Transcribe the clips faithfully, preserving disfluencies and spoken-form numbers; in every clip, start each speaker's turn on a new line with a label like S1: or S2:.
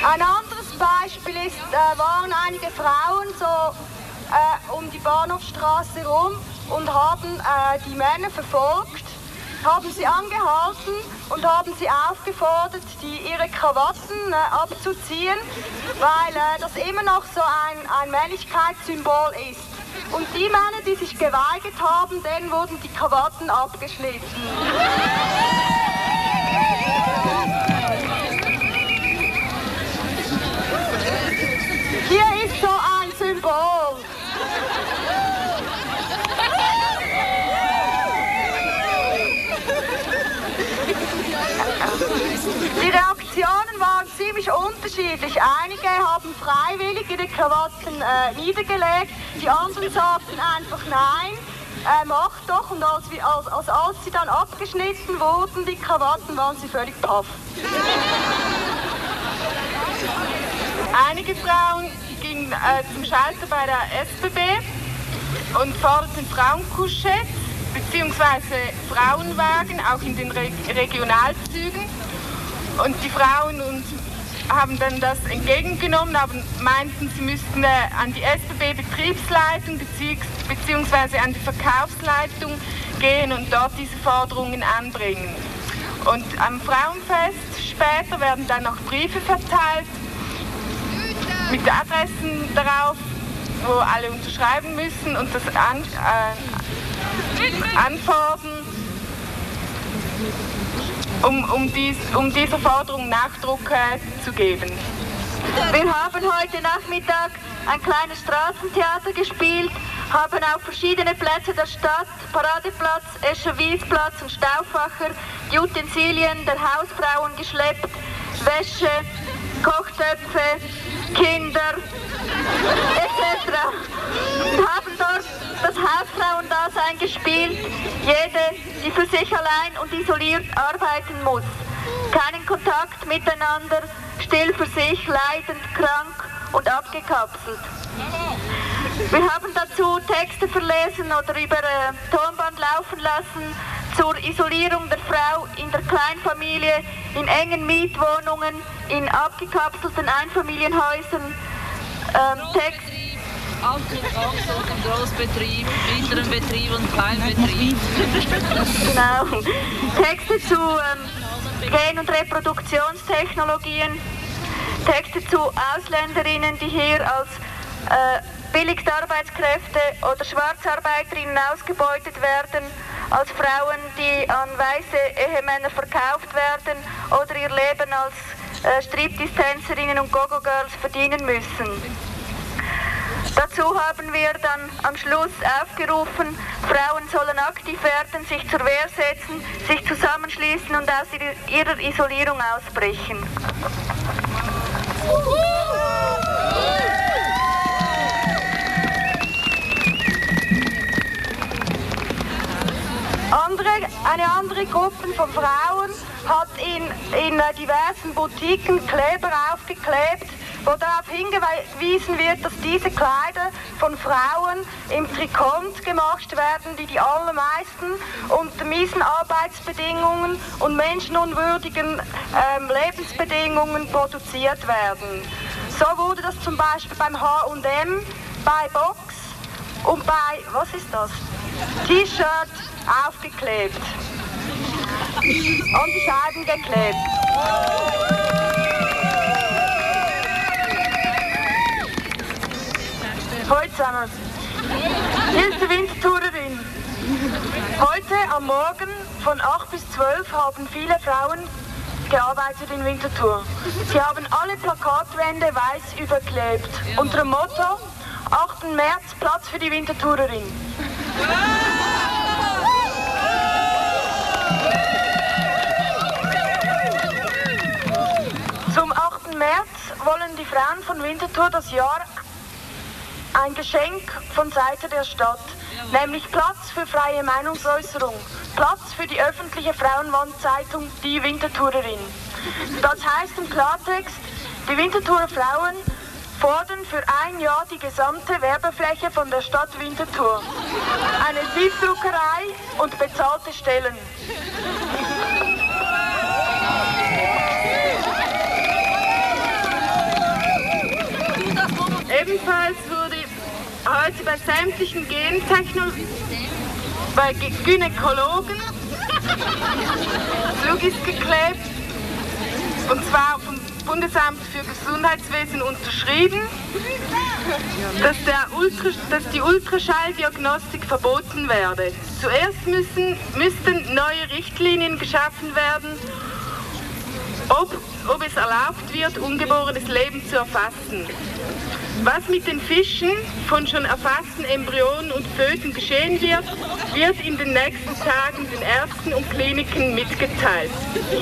S1: Ein anderes Beispiel ist, äh, waren einige Frauen so äh, um die Bahnhofstraße herum und haben äh, die Männer verfolgt, haben sie angehalten und haben sie aufgefordert, die ihre Krawatten äh, abzuziehen, weil äh, das immer noch so ein, ein Männlichkeitssymbol ist. Und die Männer, die sich geweigert haben, denen wurden die Krawatten abgeschnitten. Hier ist so ein Symbol. Die Reaktionen waren ziemlich unterschiedlich. Einige haben freiwillig ihre Krawatten äh, niedergelegt, die anderen sagten einfach nein, äh, mach doch. Und als, wir, als, als, als sie dann abgeschnitten wurden, die Krawatten, waren sie völlig paff.
S2: Einige Frauen gingen äh, zum Schalter bei der S B B und forderten Frauenkuschetts bzw. Frauenwagen, auch in den Re Regionalzügen. Und die Frauen und haben dann das entgegengenommen, aber meinten, sie müssten äh, an die S B B-Betriebsleitung bzw. an die Verkaufsleitung gehen und dort diese Forderungen anbringen. Und am Frauenfest später werden dann noch Briefe verteilt mit Adressen darauf, wo alle unterschreiben müssen und das an, äh, anfordern, um, um, dies, um dieser Forderung Nachdruck äh, zu geben.
S1: Wir haben heute Nachmittag ein kleines Straßentheater gespielt, haben auf verschiedene Plätze der Stadt, Paradeplatz, Escherwiesplatz und Stauffacher, die Utensilien der Hausfrauen geschleppt, Wäsche, Kochtöpfe, Kinder et cetera. Wir haben dort das Hausfrauendasein gespielt, jede, die für sich allein und isoliert arbeiten muss. Keinen Kontakt miteinander, still für sich, leidend, krank und abgekapselt. Wir haben dazu Texte verlesen oder über äh, Tonband laufen lassen zur Isolierung der Frau in der Kleinfamilie, in engen Mietwohnungen, in abgekapselten Einfamilienhäusern. Ähm, Text
S3: Großbetrieb, mittleren Betrieb und Kleinbetrieb.
S1: Genau. Texte zu ähm, Gen- und Reproduktionstechnologien, Texte zu Ausländerinnen, die hier als äh, Billigstarbeitskräfte oder Schwarzarbeiterinnen ausgebeutet werden, als Frauen, die an weiße Ehemänner verkauft werden oder ihr Leben als äh, Striptease-Tänzerinnen und Go-Go-Girls verdienen müssen. Dazu haben wir dann am Schluss aufgerufen, Frauen sollen aktiv werden, sich zur Wehr setzen, sich zusammenschließen und aus ihrer Isolierung ausbrechen. Andere, eine andere Gruppe von Frauen hat in, in diversen Boutiquen Kleber aufgeklebt, wo darauf hingewiesen wird, dass diese Kleider von Frauen im Trikont gemacht werden, die die allermeisten unter miesen Arbeitsbedingungen und menschenunwürdigen ähm, Lebensbedingungen produziert werden. So wurde das zum Beispiel beim H und M, bei Box und bei, was ist das? T-Shirt aufgeklebt. An die Scheiben geklebt. Heute zusammen. Hier ist die Winterthurerin. Heute am Morgen von acht bis zwölf haben viele Frauen gearbeitet in Winterthur. Sie haben alle Plakatwände weiß überklebt. Unter dem Motto achten März Platz für die Winterthurerin. Zum achten März wollen die Frauen von Winterthur das Jahr ein Geschenk von Seite der Stadt, nämlich Platz für freie Meinungsäußerung, Platz für die öffentliche Frauenwandzeitung Die Winterthurerin. Das heißt im Klartext, die Winterthurer Frauen fordern für ein Jahr die gesamte Werbefläche von der Stadt Winterthur, eine Siebdruckerei und bezahlte Stellen.
S2: Ebenfalls wurde heute bei sämtlichen Gentechnologien, bei G- Gynäkologen, Lugis geklebt, und zwar vom Bundesamt für Gesundheitswesen unterschrieben, dass, der Ultra, dass die Ultraschalldiagnostik verboten werde. Zuerst müssen, müssten neue Richtlinien geschaffen werden, ob, ob es erlaubt wird, ungeborenes Leben zu erfassen. Was mit den Fischen von schon erfassten Embryonen und Föten geschehen wird, wird in den nächsten Tagen den Ärzten und Kliniken mitgeteilt.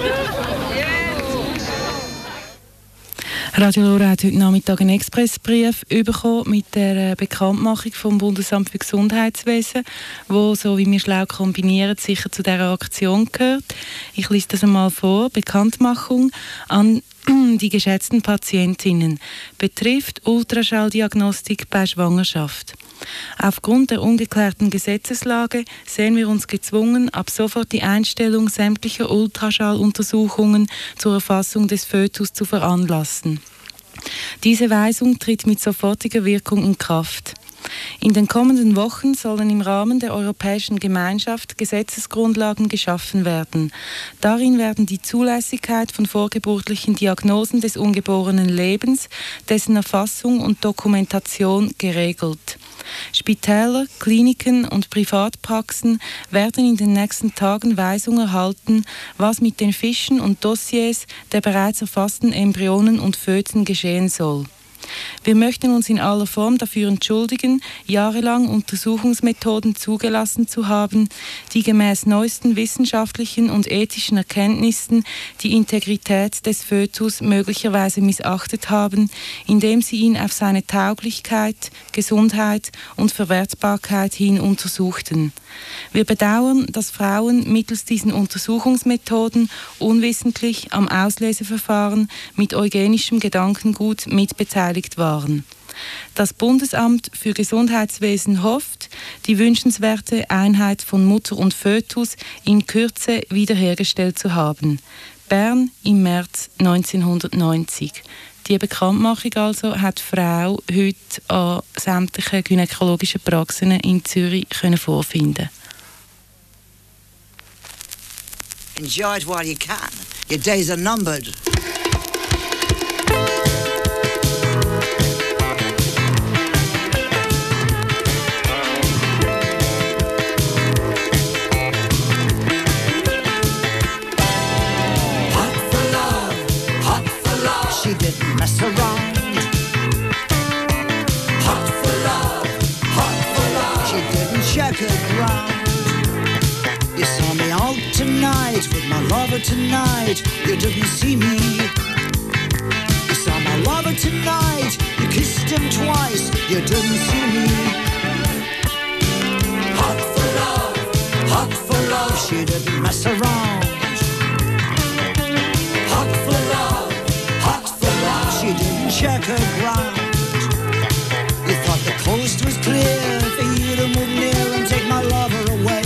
S4: Radio Lora hat heute Nachmittag einen Expressbrief bekommen mit der Bekanntmachung vom Bundesamt für Gesundheitswesen, wo, so wie wir schlau kombinieren, sicher zu dieser Aktion gehört. Ich lese das einmal vor. Bekanntmachung an die geschätzten Patientinnen. Betrifft Ultraschalldiagnostik bei Schwangerschaft. Aufgrund der ungeklärten Gesetzeslage sehen wir uns gezwungen, ab sofort die Einstellung sämtlicher Ultraschalluntersuchungen zur Erfassung des Fötus zu veranlassen. Diese Weisung tritt mit sofortiger Wirkung in Kraft. In den kommenden Wochen sollen im Rahmen der Europäischen Gemeinschaft Gesetzesgrundlagen geschaffen werden. Darin werden die Zulässigkeit von vorgeburtlichen Diagnosen des ungeborenen Lebens, dessen Erfassung und Dokumentation geregelt. Spitäler, Kliniken und Privatpraxen werden in den nächsten Tagen Weisung erhalten, was mit den Fischen und Dossiers der bereits erfassten Embryonen und Föten geschehen soll. Wir möchten uns in aller Form dafür entschuldigen, jahrelang Untersuchungsmethoden zugelassen zu haben, die gemäß neuesten wissenschaftlichen und ethischen Erkenntnissen die Integrität des Fötus möglicherweise missachtet haben, indem sie ihn auf seine Tauglichkeit, Gesundheit und Verwertbarkeit hin untersuchten. Wir bedauern, dass Frauen mittels diesen Untersuchungsmethoden unwissentlich am Ausleseverfahren mit eugenischem Gedankengut mitbeteiligt waren. Das Bundesamt für Gesundheitswesen hofft, die wünschenswerte Einheit von Mutter und Fötus in Kürze wiederhergestellt zu haben. Bern im März neunzehnhundertneunzig. Die Bekanntmachung also hat die Frau heute an sämtlichen gynäkologischen Praxen in Zürich können vorfinden.
S5: Enjoy it while you can. Your days are numbered. She didn't mess around. Hot for love, hot for love. She didn't check her ground. You saw me out tonight with my lover tonight. You didn't see me. You saw my lover tonight. You kissed him twice. You didn't see me. Hot for love, hot for love. She didn't mess around. Hot for love. She didn't check her ground. You thought the coast was clear for you to move near and take my lover away.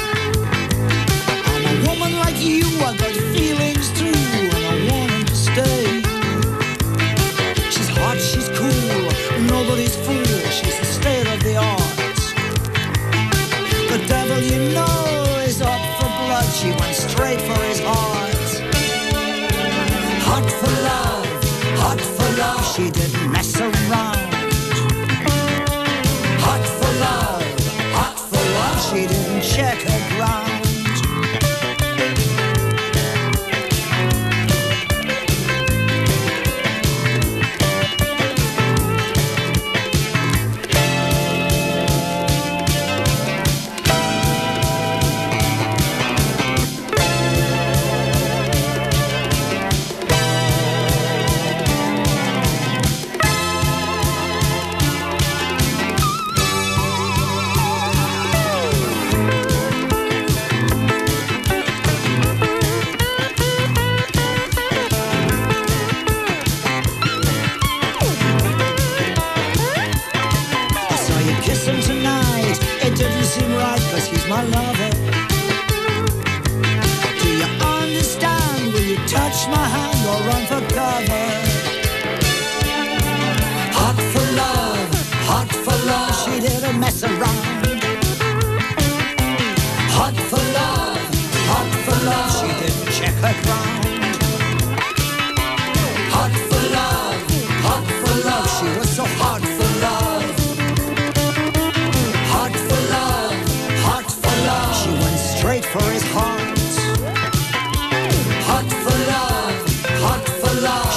S5: I'm a woman like you, I've got feelings too, and I want them to stay. She's hot, she's cool, nobody's fool, she's the state of the art. The devil you know is up for blood, she went straight for his heart. Hot for love. Hot for love, she didn't mess around. Hot for love, hot for love, she didn't check her ground. My lover, do you understand? Will you touch my hand or run for cover? Hot for love.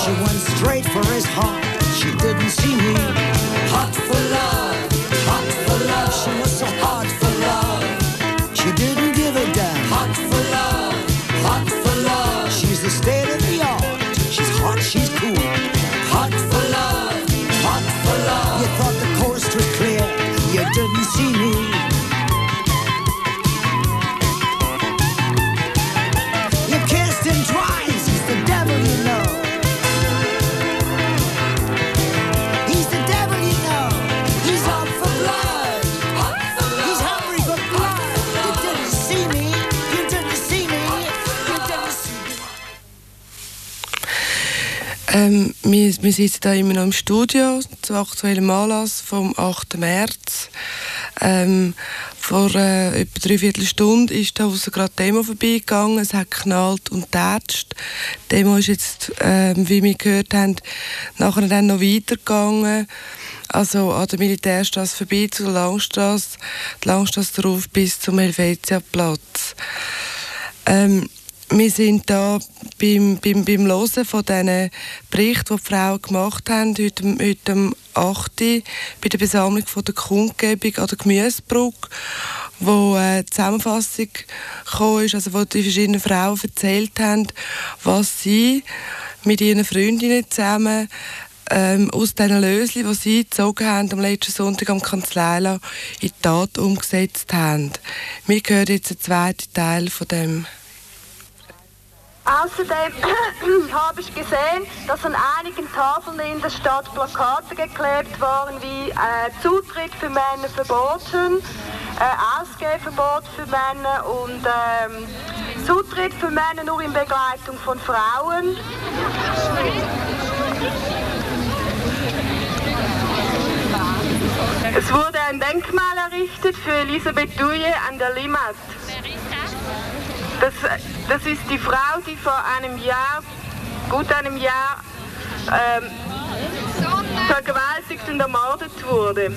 S5: She went straight for his heart. She didn't see me. Hot for love, hot for love. She was so hot for love. She didn't give a damn. Hot for love, hot for love. She's the state of the art. She's hot, she's cool. Hot for love, hot for love. You thought the coast was clear. You didn't see me. You kissed him twice. He's the devil, you know. He's the devil, you know. He's hot for blood. Hot for love. He's hungry for blood. You didn't see me. You didn't see me. You didn't see me.
S6: Ähm, wir, wir sitzen hier immer noch im Studio zum aktuellen Anlass vom achten März. Ähm, vor äh, etwa dreiviertel Stunde ist da draussen gerade die Demo vorbeigegangen. Es hat geknallt und tätscht. Die Demo ist jetzt, ähm, wie wir gehört haben, nachher dann noch weitergegangen. Also an der Militärstraße vorbei zur Langstrasse, die Langstrasse darauf bis zum Helvetiaplatz. Ähm, Wir sind da beim, beim, beim Hören von diesen Berichten, die die Frauen gemacht haben, heute, heute am achten bei der Besammlung von der Kundgebung an der Gemüsebrücke, wo eine Zusammenfassung gekommen ist, also wo die verschiedenen Frauen erzählt haben, was sie mit ihren Freundinnen zusammen ähm, aus diesen Lösli, die sie gezogen haben, am letzten Sonntag am Kanzleiladen in die Tat umgesetzt haben. Wir hören jetzt den zweiten Teil von dem.
S1: Außerdem habe ich gesehen, dass an einigen Tafeln in der Stadt Plakate geklebt waren wie äh, Zutritt für Männer verboten, äh, Ausgehverbot für Männer und ähm, Zutritt für Männer nur in Begleitung von Frauen. Es wurde ein Denkmal errichtet für Elisabeth Douillet an der Limmat. Das, das ist die Frau, die vor einem Jahr, gut einem Jahr, ähm, vergewaltigt und ermordet wurde.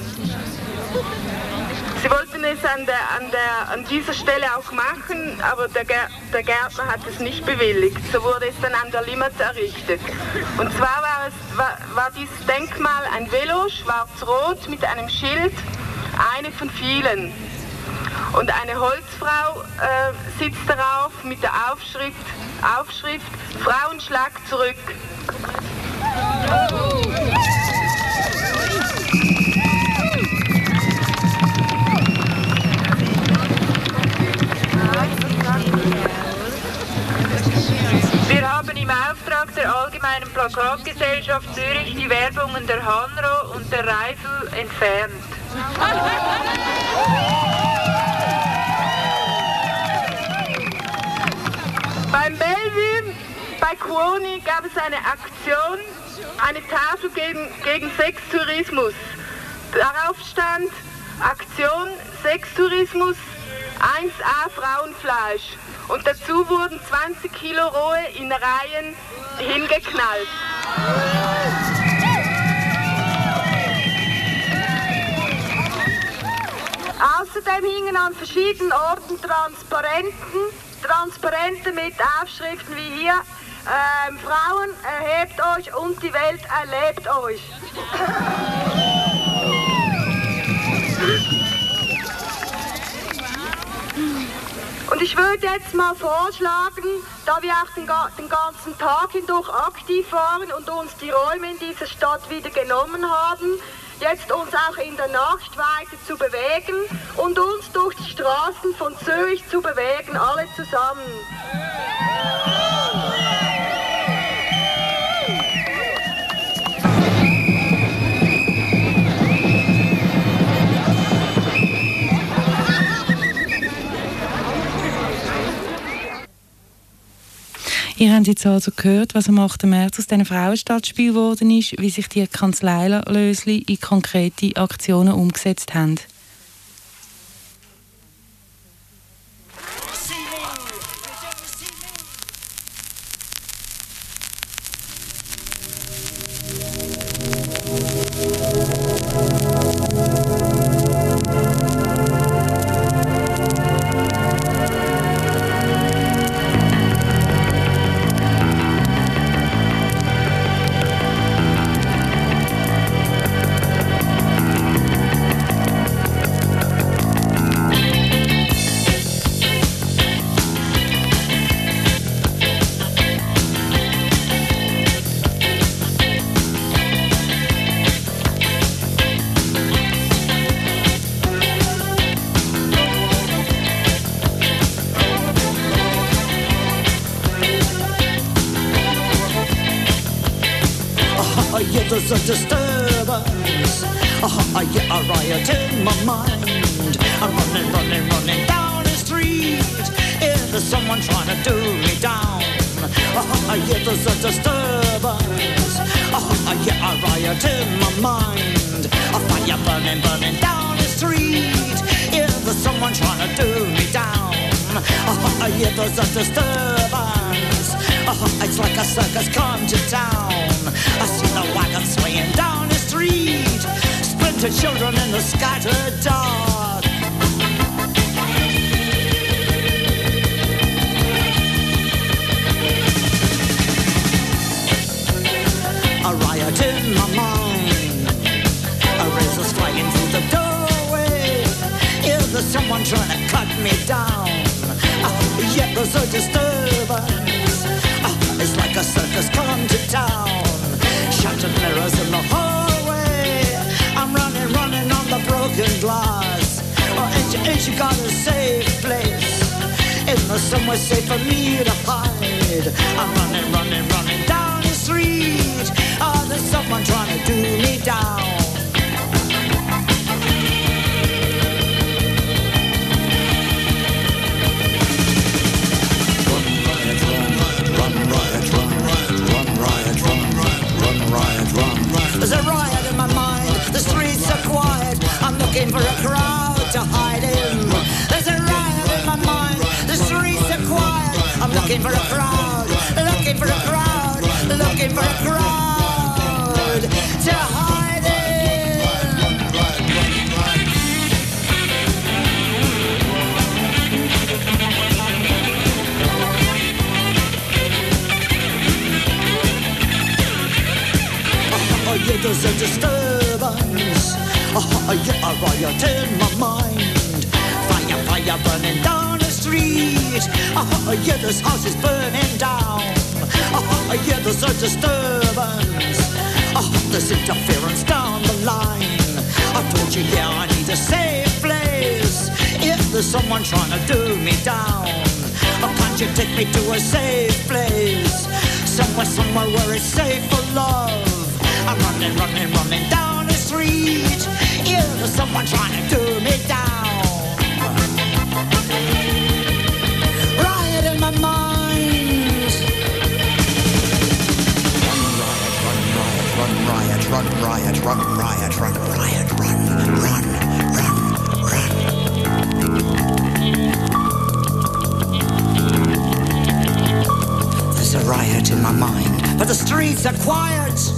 S1: Sie wollten es an, der, an, der, an dieser Stelle auch machen, aber der, der Gärtner hat es nicht bewilligt. So wurde es dann an der Limmat errichtet. Und zwar war, es, war, war dieses Denkmal ein Velo, schwarz-rot, mit einem Schild, eine von vielen. Und eine Holzfrau äh, sitzt darauf mit der Aufschrift, Aufschrift Frauen schlag zurück. Wir haben im Auftrag der Allgemeinen Plakatgesellschaft Zürich die Werbungen der Hanro und der Reifel entfernt. Beim Bellevue bei Kuoni gab es eine Aktion, eine Tafel gegen, gegen Sextourismus. Darauf stand Aktion Sextourismus eins a Frauenfleisch. Und dazu wurden zwanzig Kilo rohe Innereien hingeknallt. Außerdem hingen an verschiedenen Orten Transparenten, Transparente mit Aufschriften wie hier, ähm, Frauen, erhebt euch und die Welt erlebt euch. Und ich würde jetzt mal vorschlagen, da wir auch den, den ganzen Tag hindurch aktiv waren und uns die Räume in dieser Stadt wieder genommen haben, jetzt uns auch in der Nacht weiter zu bewegen und uns durch die Straßen von Zürich zu bewegen, alle zusammen.
S4: Ihr habt jetzt also gehört, was am achten März aus diesen Frauenstadtspielen geworden ist, wie sich die Kanzleilösli in konkrete Aktionen umgesetzt haben.
S5: Oh, yeah, there's a disturbance. Oh, yeah, a riot in my mind. I'm running, running, running down the street. Yeah, there's someone trying to do me down. Oh, yeah, there's a disturbance. Oh, yeah, a riot in my mind. A fire burning, burning down the street. Yeah, there's someone trying to do me down. Oh, yeah, there's a disturbance. Oh, it's like a circus come to town. I see the wagon swaying down the street. Splintered children in the scattered dark. A riot in my mind. A razor's flying through the doorway. Yeah, there's someone trying to cut me down. Oh, yeah, there's a disturbance. Oh, it's like a circus come to town. Shattered mirrors in the hallway. I'm running, running on the broken glass. Oh, ain't you, ain't you got a safe place? Is there somewhere safe for me to hide? I'm running, running, running down the street. Oh, there's someone trying to do me down. There's a riot in my mind, the streets are quiet. I'm looking for a crowd to hide in. There's a riot in my mind, the streets are quiet. I'm looking for a crowd, looking for a crowd, looking for a crowd to hide in. Oh, yeah, there's a disturbance. Oh, yeah, a riot in my mind. Fire, fire burning down the street. Oh, yeah, this house is burning down. Oh, yeah, there's a disturbance. Oh, there's interference down the line. I told you, yeah, I need a safe place. If there's someone trying to do me down, oh, can't you take me to a safe place? Somewhere, somewhere where it's safe for love. I'm running, running, running down the street. Yeah, there's someone trying to do me down. Riot in my mind. Run riot, run riot, run riot, run riot, run riot, run, run, run. There's a riot in my mind, but the streets are quiet.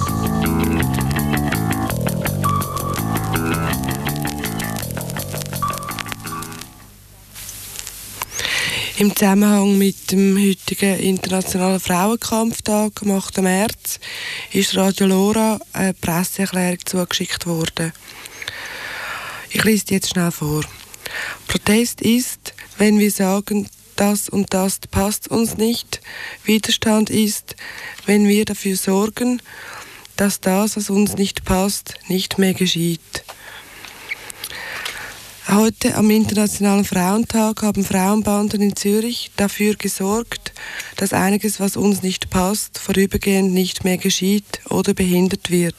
S6: Im Zusammenhang mit dem heutigen Internationalen Frauenkampftag am achten März ist Radio Lora eine Presseerklärung zugeschickt worden. Ich lese die jetzt schnell vor. Protest ist, wenn wir sagen, das und das passt uns nicht. Widerstand ist, wenn wir dafür sorgen, dass das, was uns nicht passt, nicht mehr geschieht. Heute am Internationalen Frauentag haben Frauenbanden in Zürich dafür gesorgt, dass einiges, was uns nicht passt, vorübergehend nicht mehr geschieht oder behindert wird.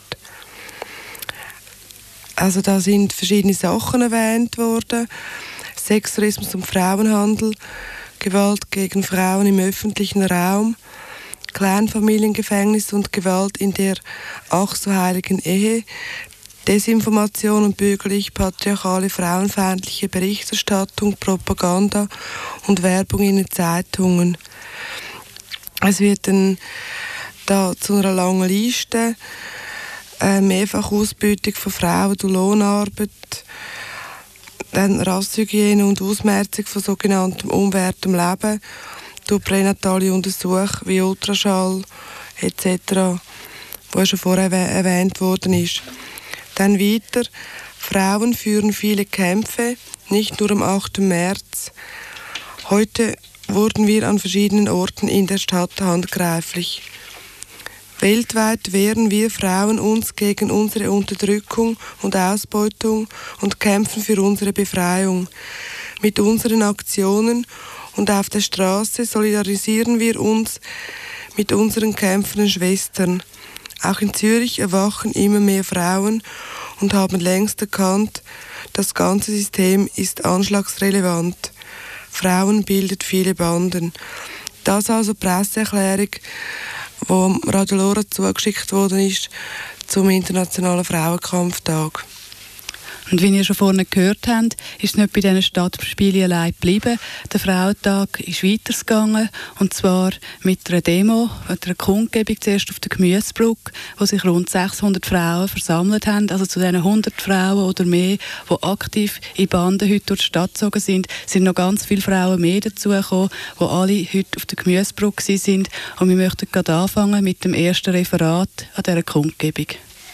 S6: Also da sind verschiedene Sachen erwähnt worden. Sextourismus und Frauenhandel, Gewalt gegen Frauen im öffentlichen Raum, Kleinfamiliengefängnis und Gewalt in der ach so heiligen Ehe, Desinformation und bürgerlich-patriarchale frauenfeindliche Berichterstattung, Propaganda und Werbung in den Zeitungen. Es wird dann da zu einer langen Liste äh, mehrfach Ausbeutung von Frauen durch Lohnarbeit, dann Rasshygiene und Ausmerzung von sogenanntem unwertem Leben durch pränatale Untersuchungen wie Ultraschall et cetera, wo schon vorher erwähnt worden ist. Dann weiter, Frauen führen viele Kämpfe, nicht nur am achten März. Heute wurden wir an verschiedenen Orten in der Stadt handgreiflich. Weltweit wehren wir Frauen uns gegen unsere Unterdrückung und Ausbeutung und kämpfen für unsere Befreiung. Mit unseren Aktionen und auf der Straße solidarisieren wir uns mit unseren kämpfenden Schwestern. Auch in Zürich erwachen immer mehr Frauen und haben längst erkannt, das ganze System ist anschlagsrelevant. Frauen bildet viele Banden. Das also die Presseerklärung, die Radio Lora zugeschickt worden ist zum Internationalen Frauenkampftag.
S7: Und wie ihr schon vorne gehört habt, ist es nicht bei diesen Stadtspielen allein geblieben. Der Frauentag ist weitergegangen, und zwar mit einer Demo, mit einer Kundgebung zuerst auf der Gemüsebrücke, wo sich rund sechshundert Frauen versammelt haben. Also zu diesen hundert Frauen oder mehr, die aktiv in Banden heute durch die Stadt gezogen sind, sind noch ganz viele Frauen mehr dazugekommen, die alle heute auf der Gemüsebrücke sind. Und wir möchten gerade anfangen mit dem ersten Referat an dieser Kundgebung.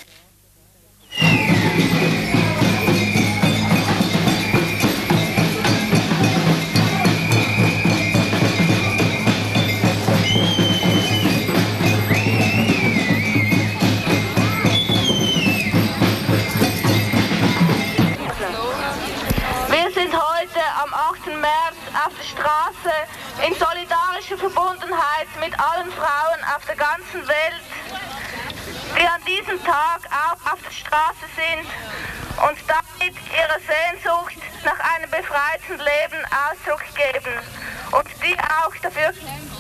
S1: Auf der Straße in solidarischer Verbundenheit mit allen Frauen auf der ganzen Welt, die an diesem Tag auch auf der Straße sind und damit ihrer Sehnsucht nach einem befreiten Leben Ausdruck geben und die auch dafür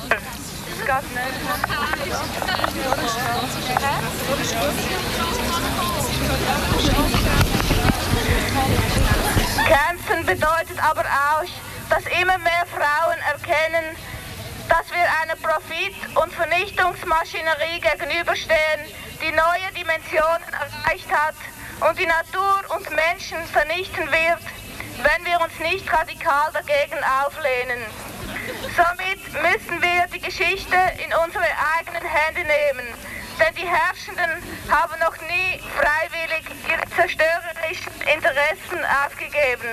S1: kämpfen bedeutet aber auch, dass immer mehr Frauen erkennen, dass wir einer Profit- und Vernichtungsmaschinerie gegenüberstehen, die neue Dimensionen erreicht hat und die Natur und Menschen vernichten wird, wenn wir uns nicht radikal dagegen auflehnen. Somit müssen wir die Geschichte in unsere eigenen Hände nehmen, denn die Herrschenden haben noch nie freiwillig ihre zerstörerischen Interessen aufgegeben.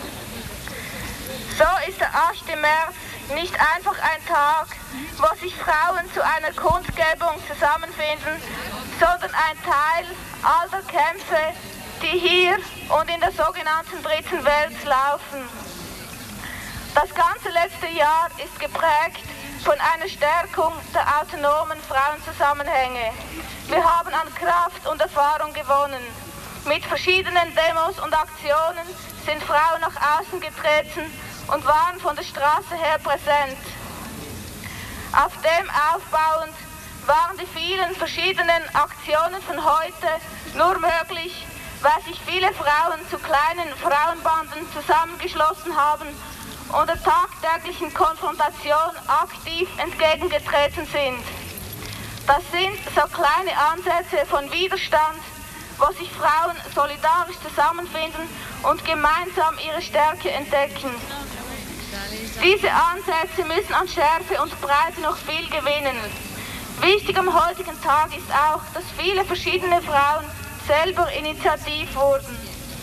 S1: So ist der achte März nicht einfach ein Tag, wo sich Frauen zu einer Kundgebung zusammenfinden, sondern ein Teil all der Kämpfe, die hier und in der sogenannten Dritten Welt laufen. Das ganze letzte Jahr ist geprägt von einer Stärkung der autonomen Frauenzusammenhänge. Wir haben an Kraft und Erfahrung gewonnen. Mit verschiedenen Demos und Aktionen sind Frauen nach außen getreten und waren von der Straße her präsent. Auf dem aufbauend waren die vielen verschiedenen Aktionen von heute nur möglich, weil sich viele Frauen zu kleinen Frauenbanden zusammengeschlossen haben und der tagtäglichen Konfrontation aktiv entgegengetreten sind. Das sind so kleine Ansätze von Widerstand, wo sich Frauen solidarisch zusammenfinden und gemeinsam ihre Stärke entdecken. Diese Ansätze müssen an Schärfe und Breite noch viel gewinnen. Wichtig am heutigen Tag ist auch, dass viele verschiedene Frauen selber initiativ wurden.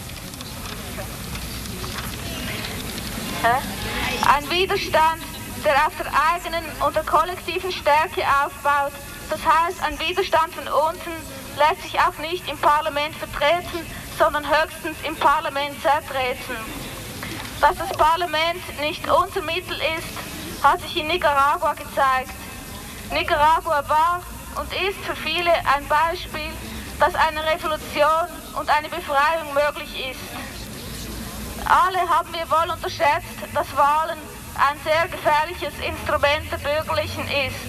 S1: Ein Widerstand, der auf der eigenen und der kollektiven Stärke aufbaut. Das heißt, ein Widerstand von unten lässt sich auch nicht im Parlament vertreten, sondern höchstens im Parlament zertreten. Dass das Parlament nicht unser Mittel ist, hat sich in Nicaragua gezeigt. Nicaragua war und ist für viele ein Beispiel, dass eine Revolution und eine Befreiung möglich ist. Alle haben wir wohl unterschätzt, dass Wahlen ein sehr gefährliches Instrument der Bürgerlichen ist.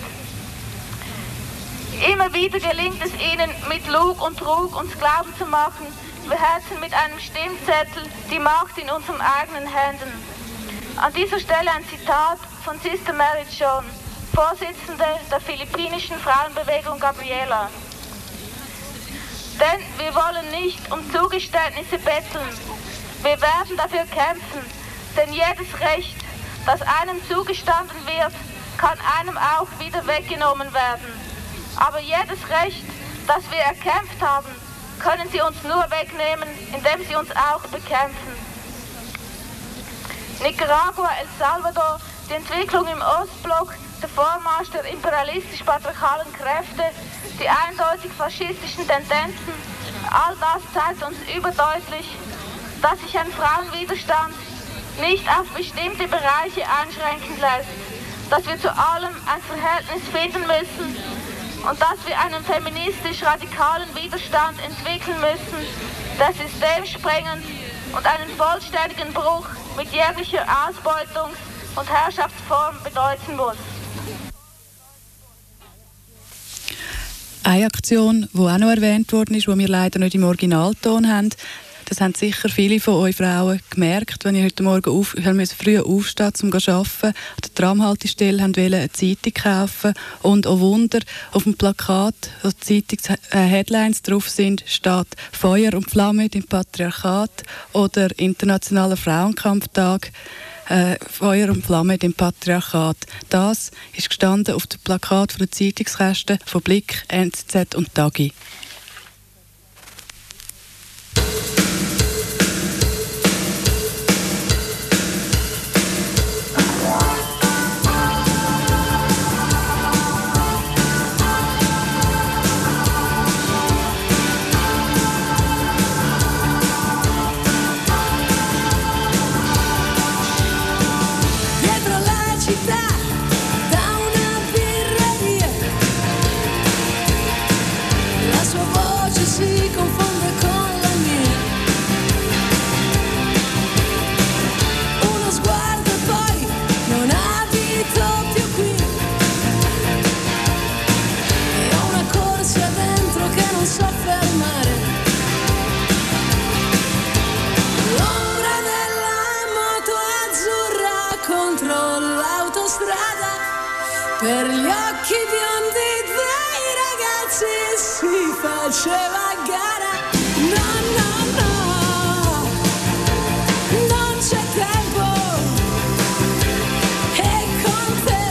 S1: Immer wieder gelingt es ihnen, mit Lug und Trug uns glauben zu machen, wir hätten mit einem Stimmzettel die Macht in unseren eigenen Händen. An dieser Stelle ein Zitat von Sister Mary John, Vorsitzende der philippinischen Frauenbewegung Gabriela. Denn wir wollen nicht um Zugeständnisse betteln. Wir werden dafür kämpfen, denn jedes Recht, das einem zugestanden wird, kann einem auch wieder weggenommen werden. Aber jedes Recht, das wir erkämpft haben, können sie uns nur wegnehmen, indem sie uns auch bekämpfen. Nicaragua, El Salvador, die Entwicklung im Ostblock, der Vormarsch der imperialistisch-patriarchalen Kräfte, die eindeutig faschistischen Tendenzen, all das zeigt uns überdeutlich, dass sich ein Frauenwiderstand nicht auf bestimmte Bereiche einschränken lässt, dass wir zu allem ein Verhältnis finden müssen, und dass wir einen feministisch-radikalen Widerstand entwickeln müssen, der systemsprengend und einen vollständigen Bruch mit jeglicher Ausbeutungs- und Herrschaftsform bedeuten muss.
S7: Eine Aktion, die auch noch erwähnt worden ist, die wir leider nicht im Originalton haben, das haben sicher viele von euch Frauen gemerkt, wenn ihr heute Morgen auf, früh aufsteht, um zu arbeiten, an der Tramhaltestelle haben wollen eine Zeitung kaufen und oh Wunder, auf dem Plakat, wo die Zeitungsheadlines drauf sind, steht «Feuer und Flamme dem Patriarchat» oder «Internationaler Frauenkampftag». Äh, Feuer und Flamme dem Patriarchat. Das ist gestanden auf dem Plakat von den Zeitungskästen von Blick, N Z Z und Tagi.
S8: Per gli occhi biondi dei ragazzi si faceva gara. No, no, no, non c'è tempo. E con te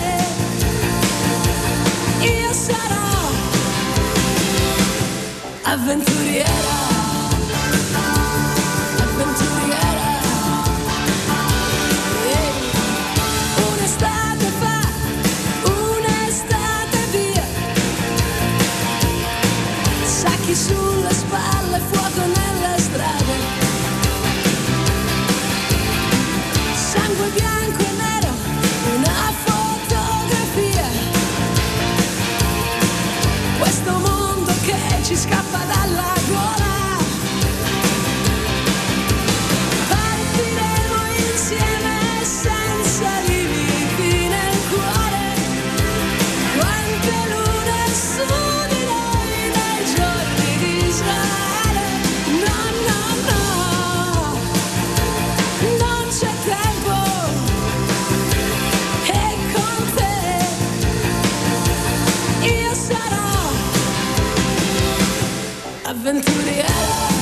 S8: io sarò avventuriera. Avventuriera. Yeah. Un'estate fa, sacchi sulle spalle, fuoco nelle strade, sangue bianco e nero, una fotografia, questo mondo che ci scappa dalla gola. Partiremo insieme senza limiti nel cuore, quante lune su di noi nei giorni di Israele. No, no, no, non c'è tempo. E con te io sarò avventuriera.